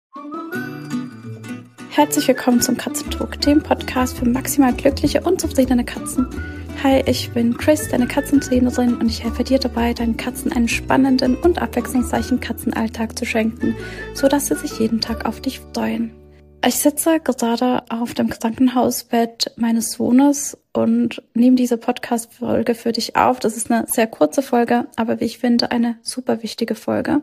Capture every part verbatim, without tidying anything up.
Herzlich willkommen zum Katzentalk, dem Podcast für maximal glückliche und zufriedene Katzen. Hi, ich bin Chris, deine Katzentrainerin, und ich helfe dir dabei, deinen Katzen einen spannenden und abwechslungsreichen Katzenalltag zu schenken, sodass sie sich jeden Tag auf dich freuen. Ich sitze gerade auf dem Krankenhausbett meines Sohnes und nehme diese Podcast-Folge für dich auf. Das ist eine sehr kurze Folge, aber wie ich finde, eine super wichtige Folge.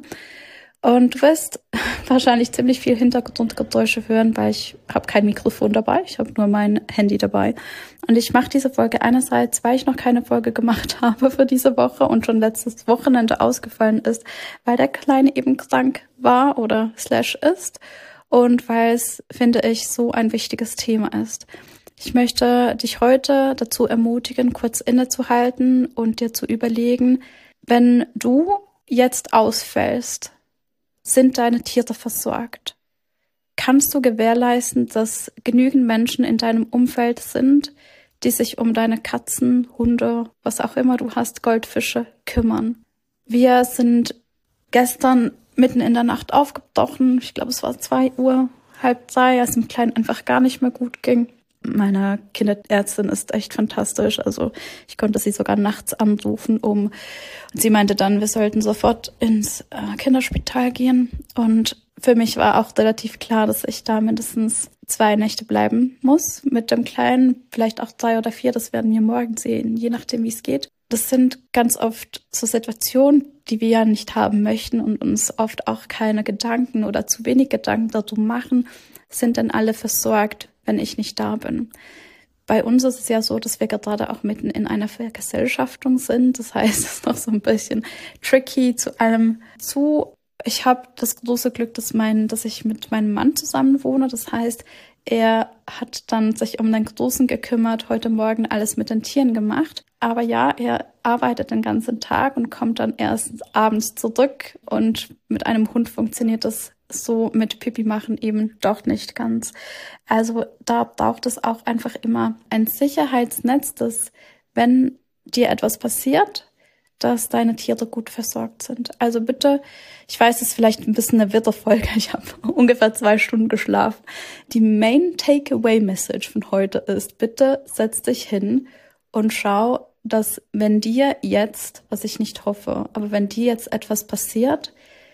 Und du wirst wahrscheinlich ziemlich viel Hintergrundgeräusche hören, weil ich habe kein Mikrofon dabei, ich habe nur mein Handy dabei. Und ich mache diese Folge einerseits, weil ich noch keine Folge gemacht habe für diese Woche und schon letztes Wochenende ausgefallen ist, weil der Kleine eben krank war oder slash ist und weil es, finde ich, so ein wichtiges Thema ist. Ich möchte dich heute dazu ermutigen, kurz innezuhalten und dir zu überlegen, wenn du jetzt ausfällst, sind deine Tiere versorgt? Kannst du gewährleisten, dass genügend Menschen in deinem Umfeld sind, die sich um deine Katzen, Hunde, was auch immer du hast, Goldfische kümmern? Wir sind gestern mitten in der Nacht aufgebrochen. Ich glaube, es war zwei Uhr, halb drei, als es dem Kleinen einfach gar nicht mehr gut ging. Meine Kinderärztin ist echt fantastisch. Also ich konnte sie sogar nachts anrufen, um und sie meinte dann, wir sollten sofort ins äh, Kinderspital gehen. Und für mich war auch relativ klar, dass ich da mindestens zwei Nächte bleiben muss mit dem Kleinen, vielleicht auch drei oder vier. Das werden wir morgen sehen, je nachdem, wie es geht. Das sind ganz oft so Situationen, die wir ja nicht haben möchten und uns oft auch keine Gedanken oder zu wenig Gedanken darum machen, sind denn alle versorgt, wenn ich nicht da bin. Bei uns ist es ja so, dass wir gerade auch mitten in einer Vergesellschaftung sind. Das heißt, es ist noch so ein bisschen tricky zu allem zu. Ich habe das große Glück, dass, mein, dass ich mit meinem Mann zusammen wohne. Das heißt, er hat dann sich um den Großen gekümmert, heute Morgen alles mit den Tieren gemacht. Aber ja, er arbeitet den ganzen Tag und kommt dann erst abends zurück. Und mit einem Hund funktioniert das so mit Pipi machen eben doch nicht ganz. Also da braucht es auch einfach immer ein Sicherheitsnetz, dass wenn dir etwas passiert, dass deine Tiere gut versorgt sind. Also bitte, ich weiß, es ist vielleicht ein bisschen eine wirre Folge, ich habe ungefähr zwei Stunden geschlafen. Die Main Takeaway Message von heute ist, bitte setz dich hin und schau, dass wenn dir jetzt, was ich nicht hoffe, aber wenn dir jetzt etwas passiert,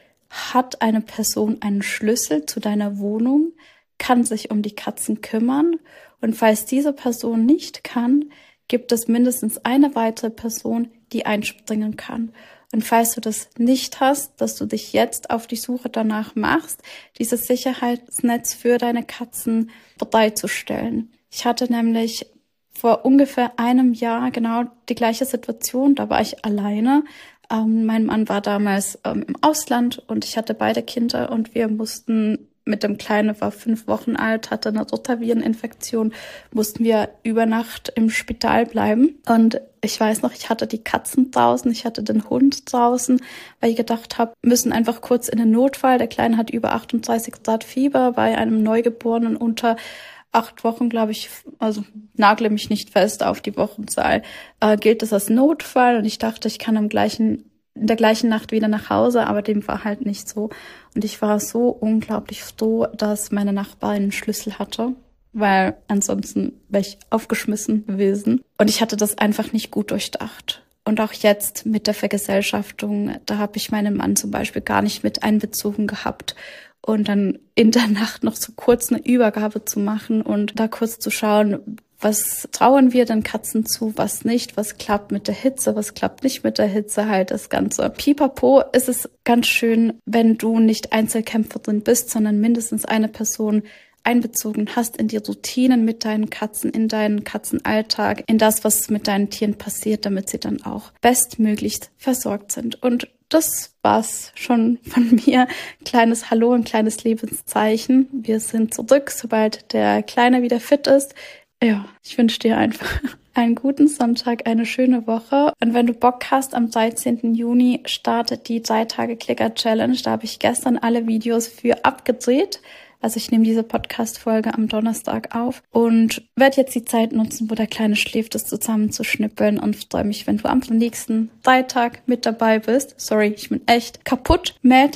hat eine Person einen Schlüssel zu deiner Wohnung, kann sich um die Katzen kümmern, und falls diese Person nicht kann, gibt es mindestens eine weitere Person, die einspringen kann. Und falls du das nicht hast, dass du dich jetzt auf die Suche danach machst, dieses Sicherheitsnetz für deine Katzen bereitzustellen. Ich hatte nämlich vor ungefähr einem Jahr genau die gleiche Situation, da war ich alleine. Ähm, mein Mann war damals ähm, im Ausland und ich hatte beide Kinder und wir mussten mit dem Kleinen, war fünf Wochen alt, hatte eine Rotavireninfektion, mussten wir über Nacht im Spital bleiben. Und ich weiß noch, ich hatte die Katzen draußen, ich hatte den Hund draußen, weil ich gedacht habe, müssen einfach kurz in den Notfall. Der Kleine hat über achtunddreißig Grad Fieber bei einem Neugeborenen unter acht Wochen, glaube ich, also nagle mich nicht fest auf die Wochenzahl, äh, gilt das als Notfall. Und ich dachte, ich kann am gleichen, in der gleichen Nacht wieder nach Hause, aber dem war halt nicht so. Und ich war so unglaublich froh, dass meine Nachbarin einen Schlüssel hatte, weil ansonsten wäre ich aufgeschmissen gewesen. Und ich hatte das einfach nicht gut durchdacht. Und auch jetzt mit der Vergesellschaftung, da habe ich meinen Mann zum Beispiel gar nicht mit einbezogen gehabt. Und dann in der Nacht noch so kurz eine Übergabe zu machen und da kurz zu schauen, was trauen wir den Katzen zu, was nicht, was klappt mit der Hitze, was klappt nicht mit der Hitze, halt das Ganze. Pipapo, ist es ganz schön, wenn du nicht Einzelkämpferin bist, sondern mindestens eine Person einbezogen hast in die Routinen mit deinen Katzen, in deinen Katzenalltag, in das, was mit deinen Tieren passiert, damit sie dann auch bestmöglichst versorgt sind. Und das war's schon von mir. Kleines Hallo, ein kleines Lebenszeichen. Wir sind zurück, sobald der Kleine wieder fit ist. Ja, ich wünsche dir einfach einen guten Sonntag, eine schöne Woche. Und wenn du Bock hast, am dreizehnten Juni startet die drei Tage Clicker Challenge. Da habe ich gestern alle Videos für abgedreht. Also ich nehme diese Podcast-Folge am Donnerstag auf und werde jetzt die Zeit nutzen, wo der Kleine schläft, das zusammen zu schnippeln, und freue mich, wenn du am nächsten Freitag mit dabei bist. Sorry, ich bin echt kaputt. Melde dich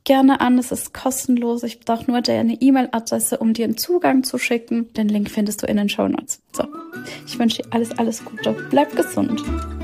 gerne an. Es ist kostenlos. Ich brauche nur deine E-Mail-Adresse, um dir einen Zugang zu schicken. Den Link findest du in den Shownotes. So, ich wünsche dir alles, alles Gute. Bleib gesund.